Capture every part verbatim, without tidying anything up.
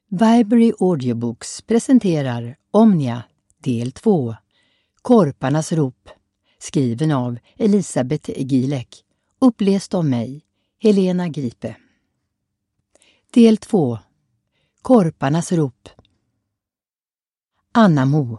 Viberary Audiobooks presenterar Omnia del två, Korparnas rop, skriven av Elisabeth Gilek, uppläst av mig, Helena Gripe. Del två, Korparnas rop. Annamo.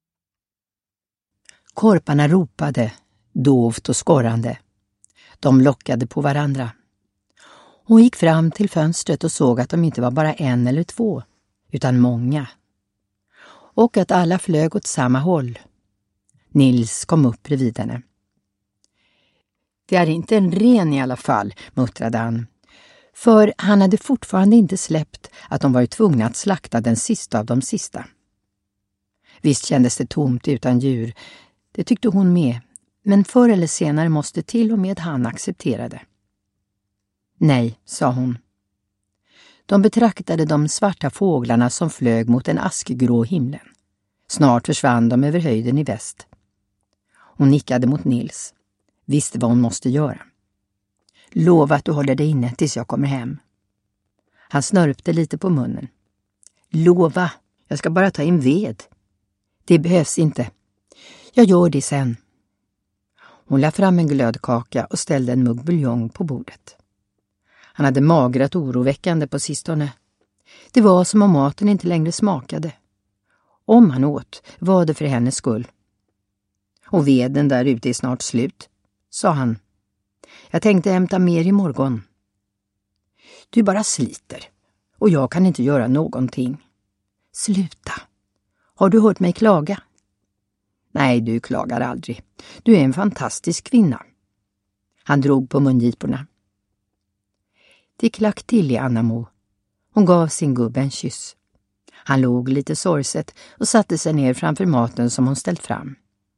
Korparna ropade, dovt och skorrande. De lockade på varandra. Hon gick fram till fönstret och såg att de inte var bara en eller två, utan många. Och att alla flög åt samma håll. Nils kom upp bredvid henne. Det är inte en ren i alla fall, muttrade han. För han hade fortfarande inte släppt att de var tvungna att slakta den sista av de sista. Visst kändes det tomt utan djur, det tyckte hon med, men förr eller senare måste till och med han acceptera det. Nej, sa hon. De betraktade de svarta fåglarna som flög mot den askgrå himlen. Snart försvann de över höjden i väst. Hon nickade mot Nils. Visste vad hon måste göra. Lova att du håller dig inne tills jag kommer hem. Han snörpte lite på munnen. Lova, jag ska bara ta in ved. Det behövs inte. Jag gör det sen. Hon la fram en glödkaka och ställde en mugg buljong på bordet. Han hade magrat oroväckande på sistone. Det var som om maten inte längre smakade. Om han åt var det för hennes skull. Och veden där ute är snart slut, sa han. Jag tänkte hämta mer imorgon. Du bara sliter och jag kan inte göra någonting. Sluta. Har du hört mig klaga? Nej, du klagar aldrig. Du är en fantastisk kvinna. Han drog på mungiporna. Det klack till i Annamo. Hon gav sin gubbe en kyss. Han låg lite sorgset och satte sig ner framför maten som hon ställt fram.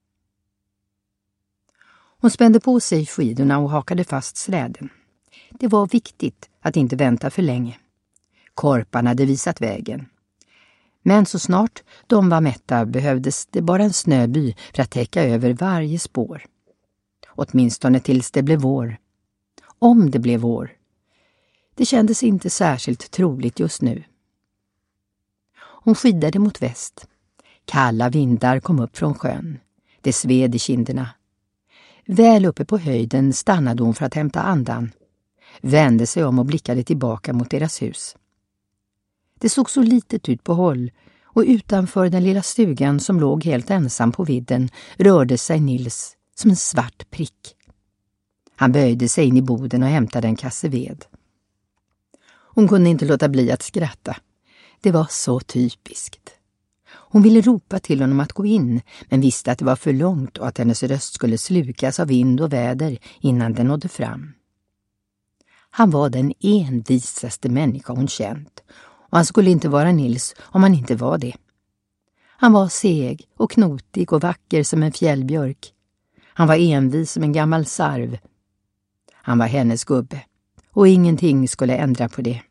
Hon spände på sig skidorna och hakade fast släden. Det var viktigt att inte vänta för länge. Korparna hade visat vägen. Men så snart de var mätta behövdes det bara en snöby för att täcka över varje spår. Åtminstone tills det blev vår. Om det blev vår. Det kändes inte särskilt troligt just nu. Hon skidade mot väst. Kalla vindar kom upp från sjön. Det sved i kinderna. Väl uppe på höjden stannade hon för att hämta andan. Vände sig om och blickade tillbaka mot deras hus. Det såg så litet ut på håll och utanför den lilla stugan som låg helt ensam på vidden rörde sig Nils som en svart prick. Han böjde sig in i boden och hämtade en kasse ved. Hon kunde inte låta bli att skratta. Det var så typiskt. Hon ville ropa till honom att gå in, men visste att det var för långt och att hennes röst skulle slukas av vind och väder innan den nådde fram. Han var den envisaste människa hon känt, och han skulle inte vara Nils om han inte var det. Han var seg och knotig och vacker som en fjällbjörk. Han var envis som en gammal sarv. Han var hennes gubbe, och ingenting skulle ändra på det.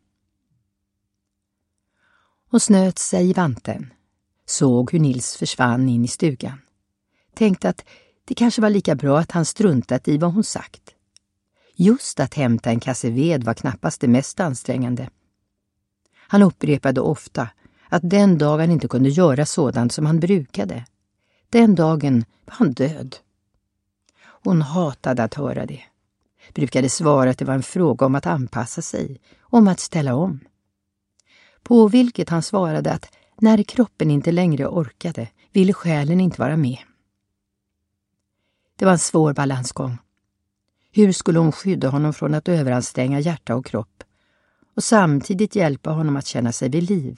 Hon snöt sig i vanten. Såg hur Nils försvann in i stugan. Tänkte att det kanske var lika bra att han struntat i vad hon sagt. Just att hämta en kasse ved var knappast det mest ansträngande. Han upprepade ofta att den dagen inte kunde göra sådant som han brukade. Den dagen var han död. Hon hatade att höra det. Brukade svara att det var en fråga om att anpassa sig, om att ställa om. På vilket han svarade att när kroppen inte längre orkade ville själen inte vara med. Det var en svår balansgång. Hur skulle hon skydda honom från att överanstränga hjärta och kropp och samtidigt hjälpa honom att känna sig vid liv?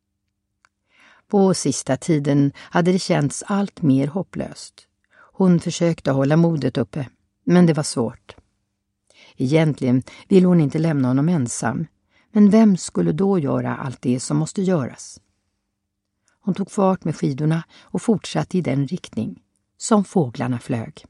På sista tiden hade det känts allt mer hopplöst. Hon försökte hålla modet uppe, men det var svårt. Egentligen ville hon inte lämna honom ensam, men vem skulle då göra allt det som måste göras? Hon tog fart med skidorna och fortsatte i den riktning som fåglarna flög.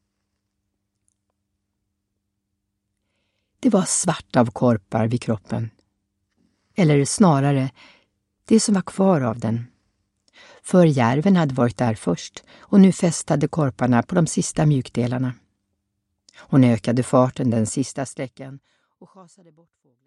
Det var svart av korpar vid kroppen. Eller snarare, det som var kvar av den. För järven hade varit där först och nu fästade korparna på de sista mjukdelarna. Hon ökade farten den sista sträckan och schasade bort fåglarna.